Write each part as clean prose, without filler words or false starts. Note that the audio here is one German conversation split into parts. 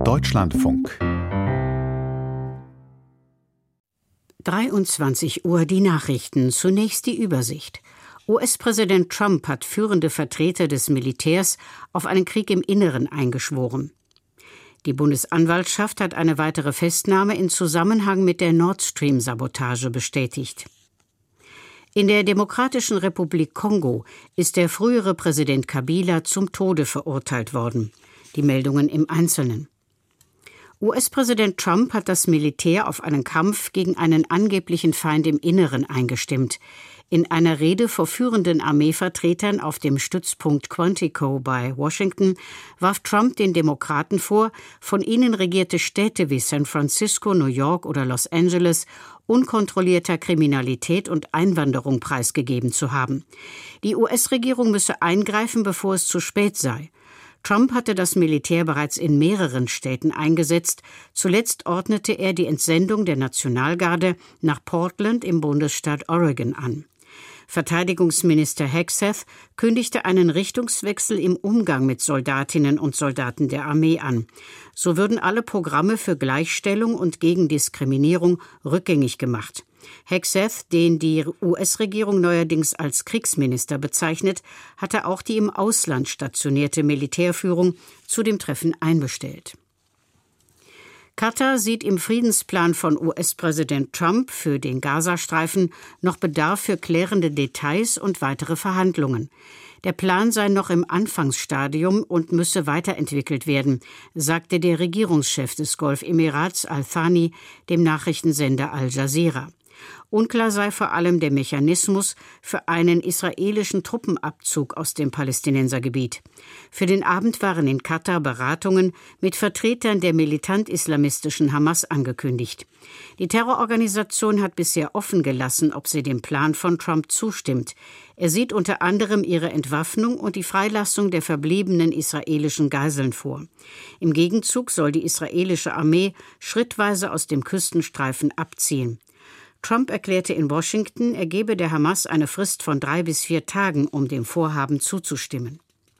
Deutschlandfunk 23 Uhr die Nachrichten. Zunächst die Übersicht. US-Präsident Trump hat führende Vertreter des Militärs auf einen Krieg im Inneren eingeschworen. Die Bundesanwaltschaft hat eine weitere Festnahme in Zusammenhang mit der Nord Stream-Sabotage bestätigt. In der Demokratischen Republik Kongo ist der frühere Präsident Kabila zum Tode verurteilt worden. Die Meldungen im Einzelnen. US-Präsident Trump hat das Militär auf einen Kampf gegen einen angeblichen Feind im Inneren eingestimmt. In einer Rede vor führenden Armeevertretern auf dem Stützpunkt Quantico bei Washington warf Trump den Demokraten vor, von ihnen regierte Städte wie San Francisco, New York oder Los Angeles unkontrollierter Kriminalität und Einwanderung preisgegeben zu haben. Die US-Regierung müsse eingreifen, bevor es zu spät sei. Trump hatte das Militär bereits in mehreren Städten eingesetzt. Zuletzt ordnete er die Entsendung der Nationalgarde nach Portland im Bundesstaat Oregon an. Verteidigungsminister Hegseth kündigte einen Richtungswechsel im Umgang mit Soldatinnen und Soldaten der Armee an. So würden alle Programme für Gleichstellung und gegen Diskriminierung rückgängig gemacht. Hegseth, den die US-Regierung neuerdings als Kriegsminister bezeichnet, hatte auch die im Ausland stationierte Militärführung zu dem Treffen einbestellt. Katar sieht im Friedensplan von US-Präsident Trump für den Gazastreifen noch Bedarf für klärende Details und weitere Verhandlungen. Der Plan sei noch im Anfangsstadium und müsse weiterentwickelt werden, sagte der Regierungschef des Golfemirats Al-Thani dem Nachrichtensender Al Jazeera. Unklar sei vor allem der Mechanismus für einen israelischen Truppenabzug aus dem Palästinensergebiet. Für den Abend waren in Katar Beratungen mit Vertretern der militant-islamistischen Hamas angekündigt. Die Terrororganisation hat bisher offen gelassen, ob sie dem Plan von Trump zustimmt. Er sieht unter anderem ihre Entwaffnung und die Freilassung der verbliebenen israelischen Geiseln vor. Im Gegenzug soll die israelische Armee schrittweise aus dem Küstenstreifen abziehen. Trump erklärte in Washington, er gebe der Hamas eine Frist von 3 bis 4 Tagen, um dem Vorhaben zuzustimmen.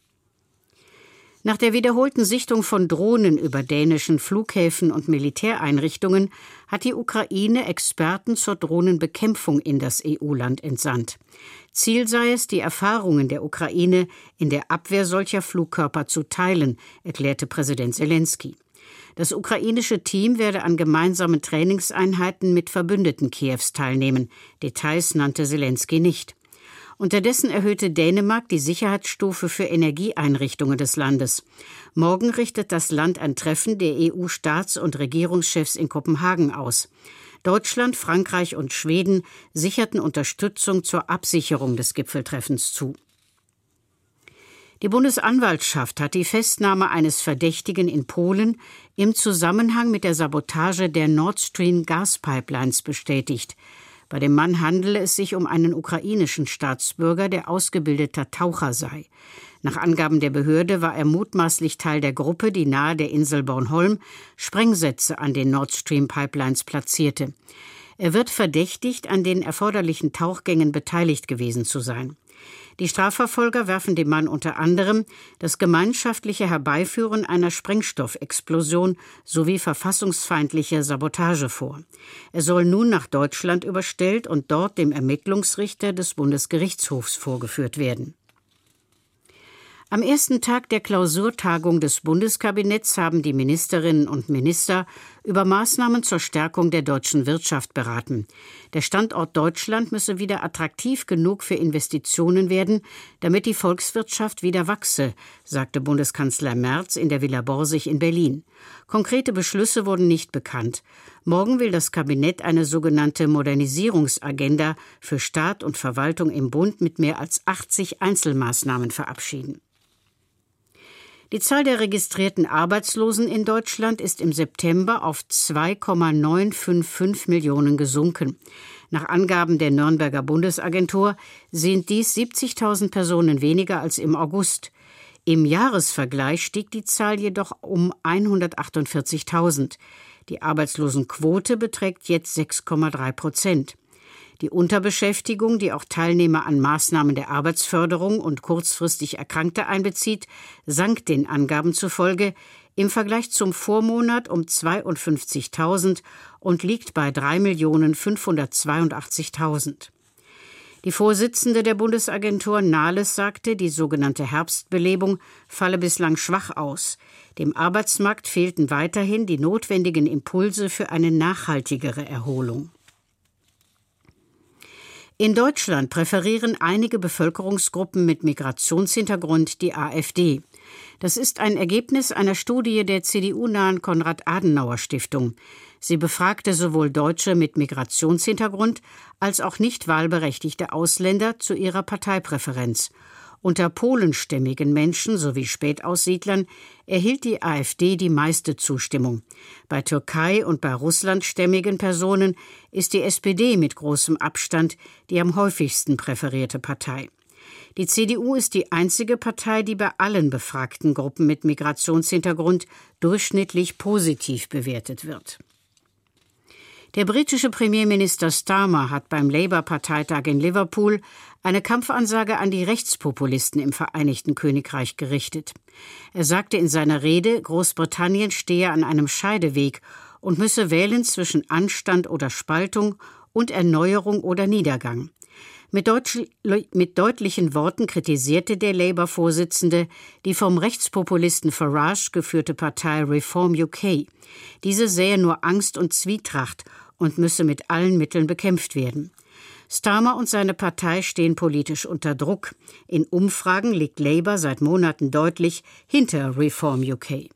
Nach der wiederholten Sichtung von Drohnen über dänischen Flughäfen und Militäreinrichtungen hat die Ukraine Experten zur Drohnenbekämpfung in das EU-Land entsandt. Ziel sei es, die Erfahrungen der Ukraine in der Abwehr solcher Flugkörper zu teilen, erklärte Präsident Selenskyj. Das ukrainische Team werde an gemeinsamen Trainingseinheiten mit Verbündeten Kiews teilnehmen. Details nannte Selenskyj nicht. Unterdessen erhöhte Dänemark die Sicherheitsstufe für Energieeinrichtungen des Landes. Morgen richtet das Land ein Treffen der EU-Staats- und Regierungschefs in Kopenhagen aus. Deutschland, Frankreich und Schweden sicherten Unterstützung zur Absicherung des Gipfeltreffens zu. Die Bundesanwaltschaft hat die Festnahme eines Verdächtigen in Polen im Zusammenhang mit der Sabotage der Nord Stream Gaspipelines bestätigt. Bei dem Mann handele es sich um einen ukrainischen Staatsbürger, der ausgebildeter Taucher sei. Nach Angaben der Behörde war er mutmaßlich Teil der Gruppe, die nahe der Insel Bornholm Sprengsätze an den Nord Stream Pipelines platzierte. Er wird verdächtigt, an den erforderlichen Tauchgängen beteiligt gewesen zu sein. Die Strafverfolger werfen dem Mann unter anderem das gemeinschaftliche Herbeiführen einer Sprengstoffexplosion sowie verfassungsfeindliche Sabotage vor. Er soll nun nach Deutschland überstellt und dort dem Ermittlungsrichter des Bundesgerichtshofs vorgeführt werden. Am ersten Tag der Klausurtagung des Bundeskabinetts haben die Ministerinnen und Minister über Maßnahmen zur Stärkung der deutschen Wirtschaft beraten. Der Standort Deutschland müsse wieder attraktiv genug für Investitionen werden, damit die Volkswirtschaft wieder wachse, sagte Bundeskanzler Merz in der Villa Borsig in Berlin. Konkrete Beschlüsse wurden nicht bekannt. Morgen will das Kabinett eine sogenannte Modernisierungsagenda für Staat und Verwaltung im Bund mit mehr als 80 Einzelmaßnahmen verabschieden. Die Zahl der registrierten Arbeitslosen in Deutschland ist im September auf 2,955 Millionen gesunken. Nach Angaben der Nürnberger Bundesagentur sind dies 70.000 Personen weniger als im August. Im Jahresvergleich stieg die Zahl jedoch um 148.000. Die Arbeitslosenquote beträgt jetzt 6,3%. Die Unterbeschäftigung, die auch Teilnehmer an Maßnahmen der Arbeitsförderung und kurzfristig Erkrankte einbezieht, sank den Angaben zufolge. im Vergleich zum Vormonat um 52.000 und liegt bei 3.582.000. Die Vorsitzende der Bundesagentur Nahles sagte, die sogenannte Herbstbelebung falle bislang schwach aus. Dem Arbeitsmarkt fehlten weiterhin die notwendigen Impulse für eine nachhaltigere Erholung. In Deutschland präferieren einige Bevölkerungsgruppen mit Migrationshintergrund die AfD. Das ist ein Ergebnis einer Studie der CDU-nahen Konrad-Adenauer-Stiftung. Sie befragte sowohl Deutsche mit Migrationshintergrund als auch nicht wahlberechtigte Ausländer zu ihrer Parteipräferenz. Unter polenstämmigen Menschen sowie Spätaussiedlern erhielt die AfD die meiste Zustimmung. Bei Türkei- und bei russlandstämmigen Personen ist die SPD mit großem Abstand die am häufigsten präferierte Partei. Die CDU ist die einzige Partei, die bei allen befragten Gruppen mit Migrationshintergrund durchschnittlich positiv bewertet wird. Der britische Premierminister Starmer hat beim Labour-Parteitag in Liverpool eine Kampfansage an die Rechtspopulisten im Vereinigten Königreich gerichtet. Er sagte in seiner Rede, Großbritannien stehe an einem Scheideweg und müsse wählen zwischen Anstand oder Spaltung und Erneuerung oder Niedergang. Mit deutlichen Worten kritisierte der Labour-Vorsitzende die vom Rechtspopulisten Farage geführte Partei Reform UK. Diese sähe nur Angst und Zwietracht und müsse mit allen Mitteln bekämpft werden. Starmer und seine Partei stehen politisch unter Druck. In Umfragen liegt Labour seit Monaten deutlich hinter Reform UK.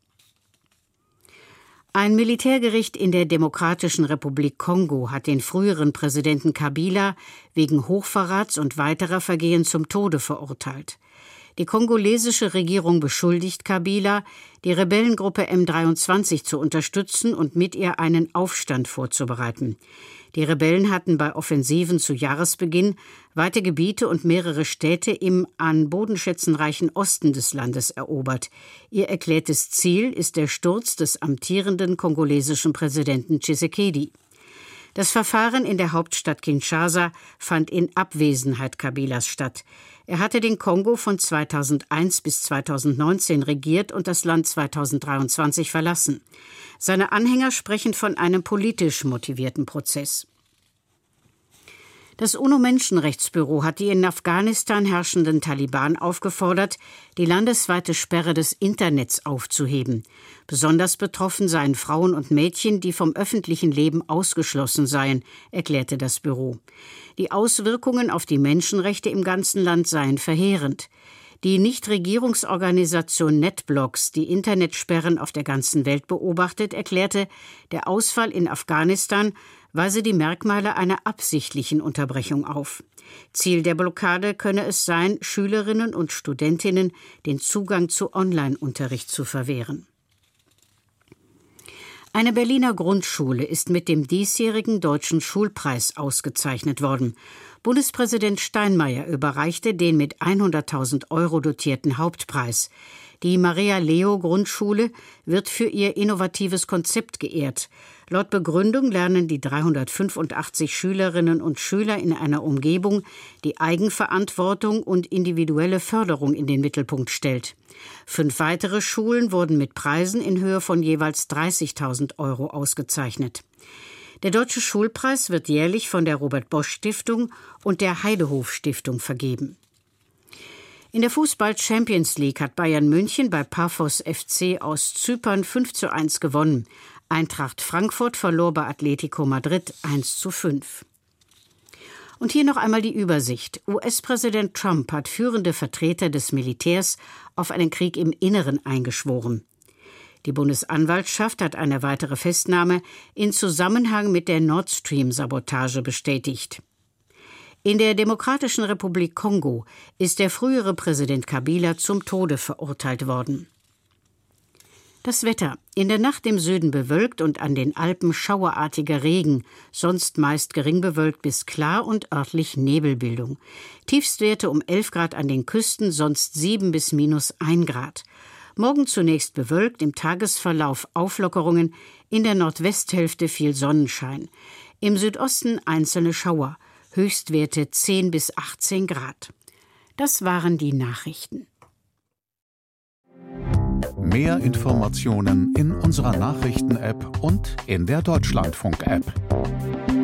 Ein Militärgericht in der Demokratischen Republik Kongo hat den früheren Präsidenten Kabila wegen Hochverrats und weiterer Vergehen zum Tode verurteilt. Die kongolesische Regierung beschuldigt Kabila, die Rebellengruppe M23 zu unterstützen und mit ihr einen Aufstand vorzubereiten. Die Rebellen hatten bei Offensiven zu Jahresbeginn weite Gebiete und mehrere Städte im an Bodenschätzen reichen Osten des Landes erobert. Ihr erklärtes Ziel ist der Sturz des amtierenden kongolesischen Präsidenten Tshisekedi. Das Verfahren in der Hauptstadt Kinshasa fand in Abwesenheit Kabilas statt. Er hatte den Kongo von 2001 bis 2019 regiert und das Land 2023 verlassen. Seine Anhänger sprechen von einem politisch motivierten Prozess. Das UNO-Menschenrechtsbüro hat die in Afghanistan herrschenden Taliban aufgefordert, die landesweite Sperre des Internets aufzuheben. Besonders betroffen seien Frauen und Mädchen, die vom öffentlichen Leben ausgeschlossen seien, erklärte das Büro. Die Auswirkungen auf die Menschenrechte im ganzen Land seien verheerend. Die Nichtregierungsorganisation NetBlocks, die Internetsperren auf der ganzen Welt beobachtet, erklärte, der Ausfall in Afghanistan weise die Merkmale einer absichtlichen Unterbrechung auf. Ziel der Blockade könne es sein, Schülerinnen und Studentinnen den Zugang zu Online-Unterricht zu verwehren. Eine Berliner Grundschule ist mit dem diesjährigen Deutschen Schulpreis ausgezeichnet worden. Bundespräsident Steinmeier überreichte den mit 100.000 € dotierten Hauptpreis. Die Maria-Leo-Grundschule wird für ihr innovatives Konzept geehrt. Laut Begründung lernen die 385 Schülerinnen und Schüler in einer Umgebung, die Eigenverantwortung und individuelle Förderung in den Mittelpunkt stellt. 5 weitere Schulen wurden mit Preisen in Höhe von jeweils 30.000 € ausgezeichnet. Der Deutsche Schulpreis wird jährlich von der Robert-Bosch-Stiftung und der Heidehof-Stiftung vergeben. In der Fußball-Champions League hat Bayern München bei Paphos FC aus Zypern 5:1 gewonnen. Eintracht Frankfurt verlor bei Atletico Madrid 1:5. Und hier noch einmal die Übersicht. US-Präsident Trump hat führende Vertreter des Militärs auf einen Krieg im Inneren eingeschworen. Die Bundesanwaltschaft hat eine weitere Festnahme in Zusammenhang mit der Nord Stream-Sabotage bestätigt. In der Demokratischen Republik Kongo ist der frühere Präsident Kabila zum Tode verurteilt worden. Das Wetter. In der Nacht im Süden bewölkt und an den Alpen schauerartiger Regen, sonst meist gering bewölkt bis klar und örtlich Nebelbildung. Tiefstwerte um 11 Grad an den Küsten, sonst 7 bis -1 Grad. Morgen zunächst bewölkt, im Tagesverlauf Auflockerungen, in der Nordwesthälfte viel Sonnenschein. Im Südosten einzelne Schauer, Höchstwerte 10 bis 18 Grad. Das waren die Nachrichten. Mehr Informationen in unserer Nachrichten-App und in der Deutschlandfunk-App.